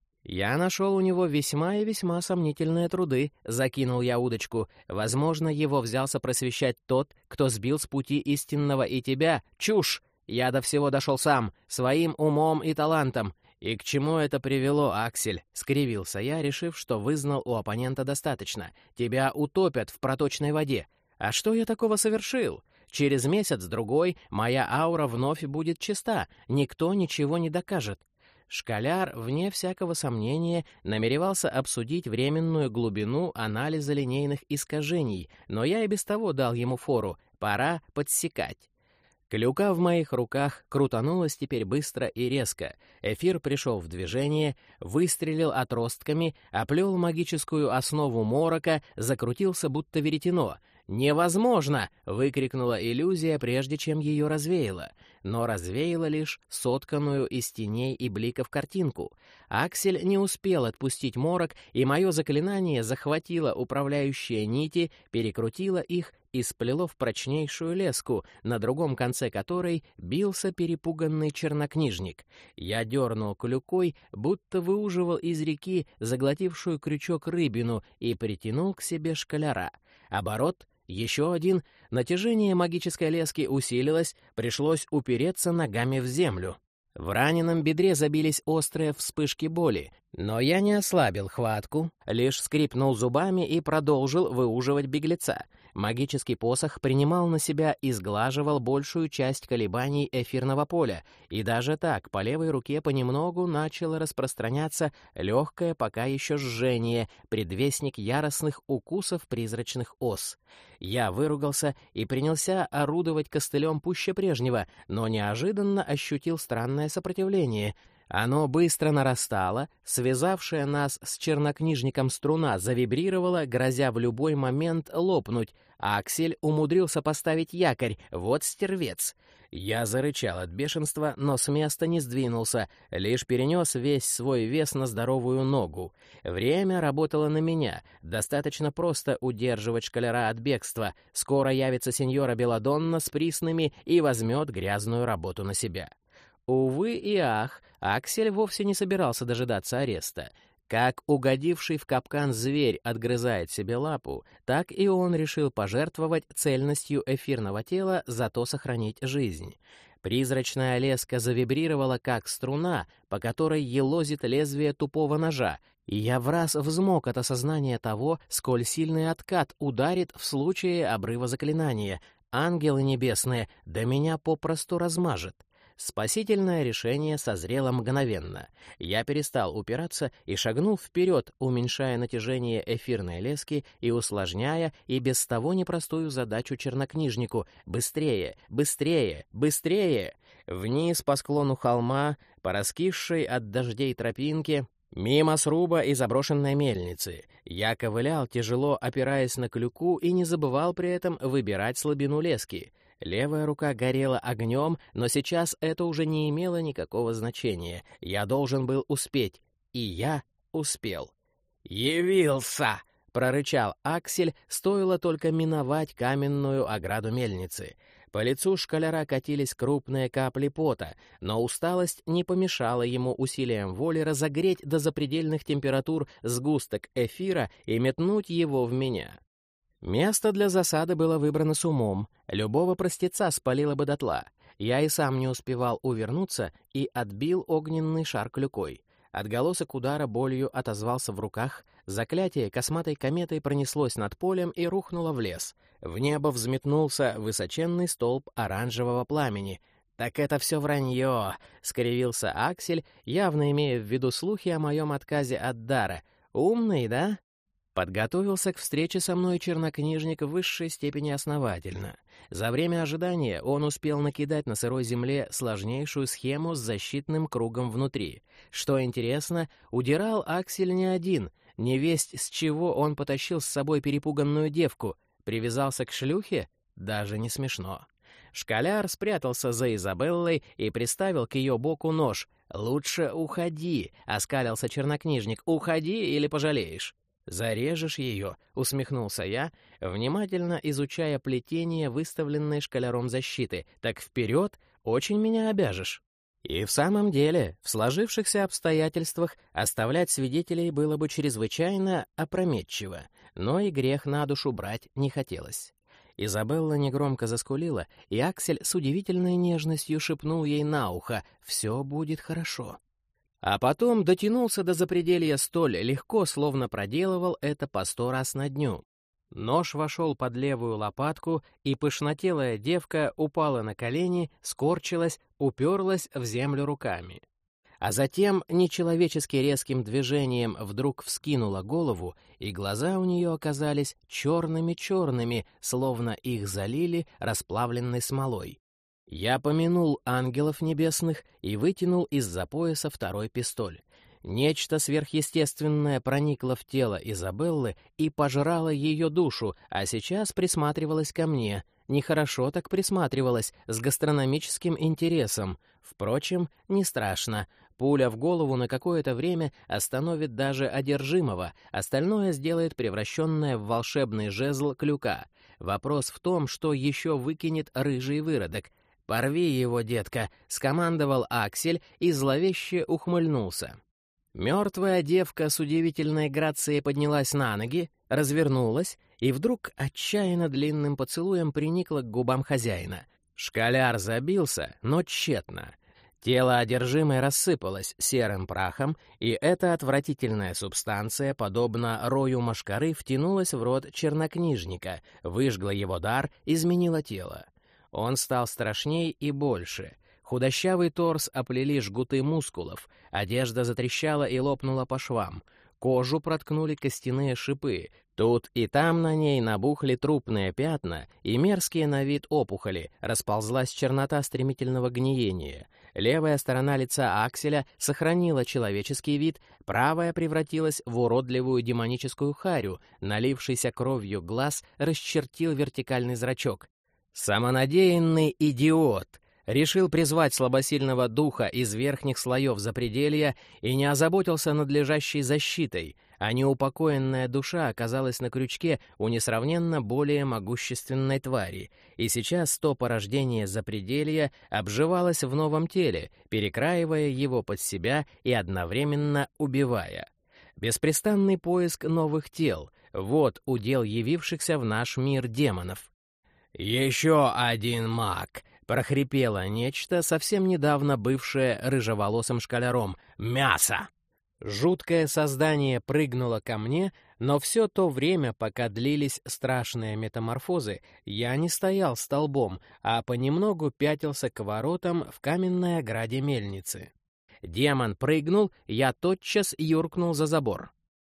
«Я нашел у него весьма и весьма сомнительные труды», — закинул я удочку. «Возможно, его взялся просвещать тот, кто сбил с пути истинного и тебя. Чушь! Я до всего дошел сам, своим умом и талантом. И к чему это привело, Аксель?» — скривился я, решив, что вызнал у оппонента достаточно. «Тебя утопят в проточной воде. А что я такого совершил? Через месяц-другой моя аура вновь будет чиста, никто ничего не докажет». Школяр, вне всякого сомнения, намеревался обсудить временную глубину анализа линейных искажений, но я и без того дал ему фору, пора подсекать. К Клюка в моих руках крутанулась теперь быстро и резко. Эфир пришел в движение, выстрелил отростками, оплел магическую основу морока, закрутился будто веретено. «Невозможно!» — выкрикнула иллюзия, прежде чем ее развеяла. Но развеяла лишь сотканную из теней и бликов картинку. Аксель не успел отпустить морок, и мое заклинание захватило управляющие нити, перекрутило их и сплело в прочнейшую леску, на другом конце которой бился перепуганный чернокнижник. Я дернул клюкой, будто выуживал из реки заглотившую крючок рыбину, и притянул к себе школяра. Оборот, еще один. Натяжение магической лески усилилось, пришлось упереться ногами в землю. В раненом бедре забились острые вспышки боли, но я не ослабил хватку, лишь скрипнул зубами и продолжил выуживать беглеца. Магический посох принимал на и сглаживал большую часть колебаний эфирного поля, и даже так по левой руке понемногу начало распространяться легкое пока еще жжение, предвестник яростных укусов призрачных ос. Я выругался и принялся орудовать костылем пуще прежнего, но неожиданно ощутил странное сопротивление. Оно быстро нарастало, связавшая нас с чернокнижником струна завибрировала, грозя в любой момент лопнуть. Аксель умудрился поставить якорь, вот стервец. Я зарычал от бешенства, но с места не сдвинулся, лишь перенес весь свой вес на здоровую ногу. Время работало на меня, достаточно просто удерживать школяра от бегства. Скоро явится сеньора Беладонна с присными и возьмет грязную работу на себя. Увы и ах, Аксель вовсе не собирался дожидаться ареста. Как угодивший в капкан зверь отгрызает себе лапу, так и он решил пожертвовать цельностью эфирного тела, зато сохранить жизнь. Призрачная леска завибрировала, как струна, по которой елозит лезвие тупого ножа, и я враз взмок от осознания того, сколь сильный откат ударит в случае обрыва заклинания. Ангелы небесные, да меня попросту размажет. Спасительное решение созрело мгновенно. Я перестал упираться и шагнул вперед, уменьшая натяжение эфирной лески и усложняя и без того непростую задачу чернокнижнику. Быстрее, быстрее, быстрее! Вниз по склону холма, по раскисшей от дождей тропинке, мимо сруба и заброшенной мельницы. Я ковылял, тяжело опираясь на клюку, и не забывал при этом выбирать слабину лески. Левая рука горела огнем, но сейчас это уже не имело никакого значения. Я должен был успеть. И я успел. «Явился!» — прорычал Аксель, стоило только миновать каменную ограду мельницы. По лицу школяра катились крупные капли пота, но усталость не помешала ему усилием воли разогреть до запредельных температур сгусток эфира и метнуть его в меня. Место для засады было выбрано с умом, любого простеца спалило бы дотла. Я и сам не успевал увернуться и отбил огненный шар клюкой. Отголосок удара болью отозвался в руках, заклятие косматой кометой пронеслось над полем и рухнуло в лес. В небо взметнулся высоченный столб оранжевого пламени. «Так это все вранье!» — скривился Аксель, явно имея в виду слухи о моем отказе от дара. «Умный, да?» Подготовился к встрече со мной чернокнижник в высшей степени основательно. За время ожидания он успел накидать на сырой земле сложнейшую схему с защитным кругом внутри. Что интересно, удирал Аксель не один, невесть с чего он потащил с собой перепуганную девку. Привязался к шлюхе? Даже не смешно. Школяр спрятался за Изабеллой и приставил к ее боку нож. «Лучше уходи», — оскалился чернокнижник, — «уходи или пожалеешь». «Зарежешь ее», — усмехнулся я, внимательно изучая плетение, выставленной школяром защиты. «Так вперед, очень меня обяжешь». И в самом деле, в сложившихся обстоятельствах оставлять свидетелей было бы чрезвычайно опрометчиво, но и грех на душу брать не хотелось. Изабелла негромко заскулила, и Аксель с удивительной нежностью шепнул ей на ухо: «Все будет хорошо». А потом дотянулся до запределья столь легко, словно проделывал это по 100 раз на дню. Нож вошел под левую лопатку, и пышнотелая девка упала на колени, скорчилась, уперлась в землю руками. А затем нечеловечески резким движением вдруг вскинула голову, и глаза у нее оказались черными-черными, словно их залили расплавленной смолой. Я помянул ангелов небесных и вытянул из-за пояса второй пистоль. Нечто сверхъестественное проникло в тело Изабеллы и пожрало ее душу, а сейчас присматривалось ко мне. Нехорошо так присматривалось, с гастрономическим интересом. Впрочем, не страшно. Пуля в голову на какое-то время остановит даже одержимого, остальное сделает превращенное в волшебный жезл клюка. Вопрос в том, что еще выкинет рыжий выродок. «Порви его, детка», — скомандовал Аксель и зловеще ухмыльнулся. Мертвая девка с удивительной грацией поднялась на ноги, развернулась и вдруг отчаянно длинным поцелуем приникла к губам хозяина. Школяр забился, но тщетно. Тело одержимой рассыпалось серым прахом, и эта отвратительная субстанция, подобно рою мошкары, втянулась в рот чернокнижника, выжгла его дар, изменила тело. Он стал страшней и больше. Худощавый торс оплели жгуты мускулов, одежда затрещала и лопнула по швам, кожу проткнули костяные шипы, тут и там на ней набухли трупные пятна и мерзкие на вид опухоли, расползлась чернота стремительного гниения. Левая сторона лица Акселя сохранила человеческий вид, правая превратилась в уродливую демоническую харю, налившийся кровью глаз расчертил вертикальный зрачок. Самонадеянный идиот! Решил призвать слабосильного духа из верхних слоев запределья и не озаботился надлежащей защитой, а неупокоенная душа оказалась на крючке у несравненно более могущественной твари, и сейчас то порождение запределья обживалось в новом теле, перекраивая его под себя и одновременно убивая. Беспрестанный поиск новых тел — вот удел явившихся в наш мир демонов. «Еще один маг!» — прохрипело нечто, совсем недавно бывшее рыжеволосым школяром. «Мясо!» Жуткое создание прыгнуло ко мне, но все то время, пока длились страшные метаморфозы, я не стоял столбом, а понемногу пятился к воротам в каменной ограде мельницы. Демон прыгнул, я тотчас юркнул за забор.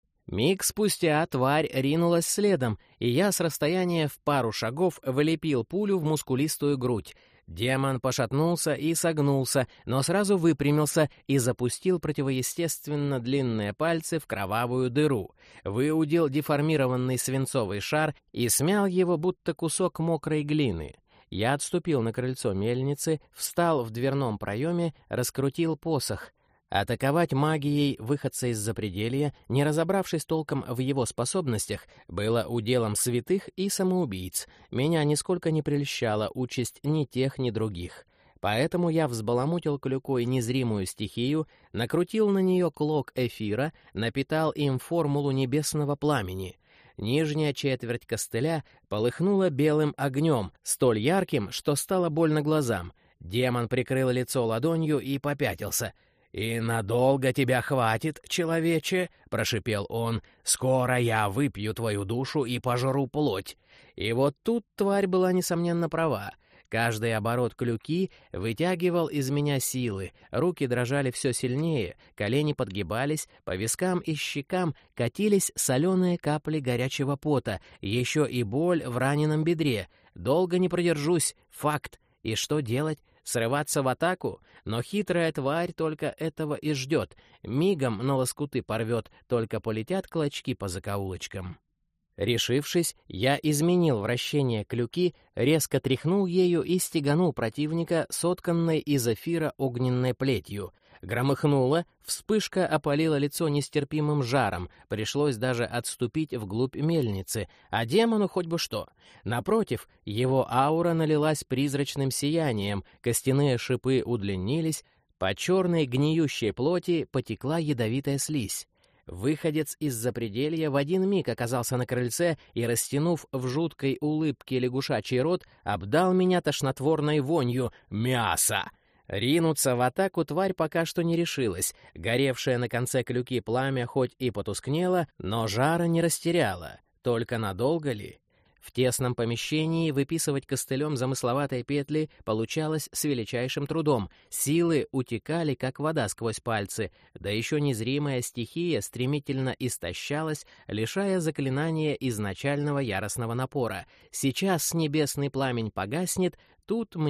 Миг спустя тварь ринулась следом, и я с расстояния в пару шагов влепил пулю в мускулистую грудь. Демон пошатнулся и согнулся, но сразу выпрямился и запустил противоестественно длинные пальцы в кровавую дыру, выудил деформированный свинцовый шар и смял его, будто кусок мокрой глины. Я отступил на крыльцо мельницы, встал в дверном проеме, раскрутил посох. Атаковать магией выходца из запределья, не разобравшись толком в его способностях, было уделом святых и самоубийц. Меня нисколько не прельщала участь ни тех, ни других. Поэтому я взбаламутил клюкой незримую стихию, накрутил на нее клок эфира, напитал им формулу небесного пламени. Нижняя четверть костыля полыхнула белым огнем, столь ярким, что стало больно глазам. Демон прикрыл лицо ладонью и попятился — «И надолго тебя хватит, человече?» — прошипел он. «Скоро я выпью твою душу и пожру плоть». И вот тут тварь была, несомненно, права. Каждый оборот клюки вытягивал из меня силы, руки дрожали все сильнее, колени подгибались, по вискам и щекам катились соленые капли горячего пота, еще и боль в раненом бедре. Долго не продержусь, факт. И что делать? Срываться в атаку? Но хитрая тварь только этого и ждет. Мигом на лоскуты порвет, только полетят клочки по закоулочкам. Решившись, я изменил вращение клюки, резко тряхнул ею и стеганул противника сотканной из эфира огненной плетью. Громыхнуло, вспышка опалила лицо нестерпимым жаром, пришлось даже отступить вглубь мельницы, а демону хоть бы что. Напротив, его аура налилась призрачным сиянием, костяные шипы удлинились, по черной гниющей плоти потекла ядовитая слизь. Выходец из запределья в один миг оказался на крыльце и, растянув в жуткой улыбке лягушачий рот, обдал меня тошнотворной вонью мяса. Ринуться в атаку тварь пока что не решилась. Горевшее на конце клюки пламя хоть и потускнело, но жара не растеряло. Только надолго ли? В тесном помещении выписывать костылем замысловатые петли получалось с величайшим трудом. Силы утекали, как вода сквозь пальцы, да еще незримая стихия стремительно истощалась, лишая заклинания изначального яростного напора. Сейчас небесный пламень погаснет, тут мне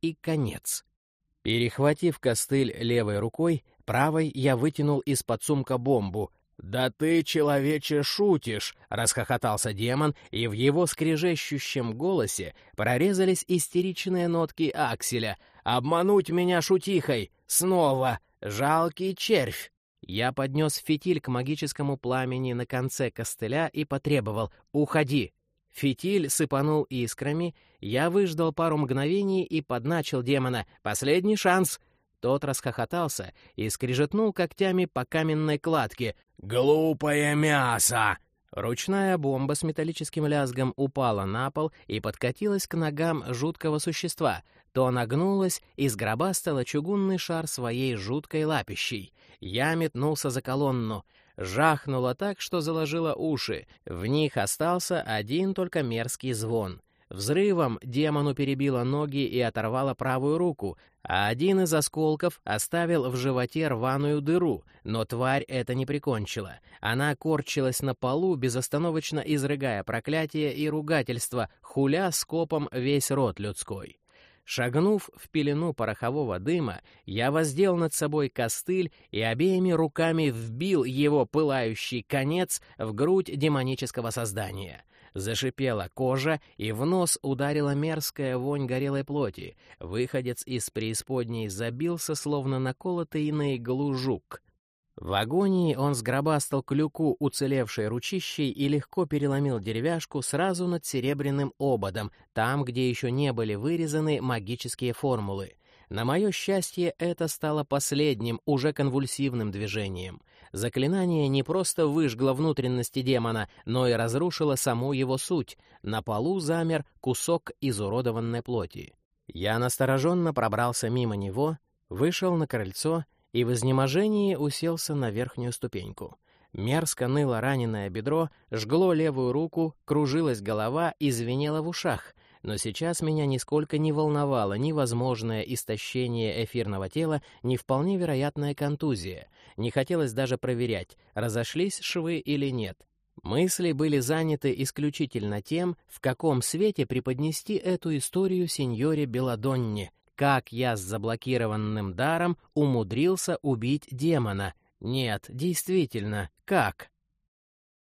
и конец. Перехватив костыль левой рукой, правой я вытянул из-под сумка бомбу. «Да ты, человече, шутишь!» — расхохотался демон, и в его скрежещущем голосе прорезались истеричные нотки Акселя. «Обмануть меня шутихой! Снова! Жалкий червь!» Я поднес фитиль к магическому пламени на конце костыля и потребовал: «Уходи!» Фитиль сыпанул искрами, я выждал пару мгновений и подначил демона: «Последний шанс!» Тот расхохотался и скрежетнул когтями по каменной кладке. «Глупое мясо!» Ручная бомба с металлическим лязгом упала на пол и подкатилась к ногам жуткого существа. То нагнулась и сгробастала чугунный шар своей жуткой лапищей. Я метнулся за колонну. Жахнуло так, что заложило уши. В них остался один только мерзкий звон. Взрывом демону перебило ноги и оторвало правую руку, а один из осколков оставил в животе рваную дыру, но тварь это не прикончила. Она корчилась на полу, безостановочно изрыгая проклятия и ругательства, хуля скопом весь род людской. Шагнув в пелену порохового дыма, я воздел над собой костыль и обеими руками вбил его пылающий конец в грудь демонического создания. Зашипела кожа, и в нос ударила мерзкая вонь горелой плоти. Выходец из преисподней забился, словно наколотый на иглу жук. В агонии он сгробастал клюку уцелевшей ручищей и легко переломил деревяшку сразу над серебряным ободом, там, где еще не были вырезаны магические формулы. На мое счастье, это стало последним, уже конвульсивным движением. Заклинание не просто выжгло внутренности демона, но и разрушило саму его суть. На полу замер кусок изуродованной плоти. Я настороженно пробрался мимо него, вышел на крыльцо и в изнеможении уселся на верхнюю ступеньку. Мерзко ныло раненое бедро, жгло левую руку, кружилась голова и звенело в ушах. Но сейчас меня нисколько не волновало ни возможное истощение эфирного тела, ни вполне вероятная контузия. Не хотелось даже проверять, разошлись швы или нет. Мысли были заняты исключительно тем, в каком свете преподнести эту историю сеньоре Белладонне. Как я с заблокированным даром умудрился убить демона? Нет, действительно, как?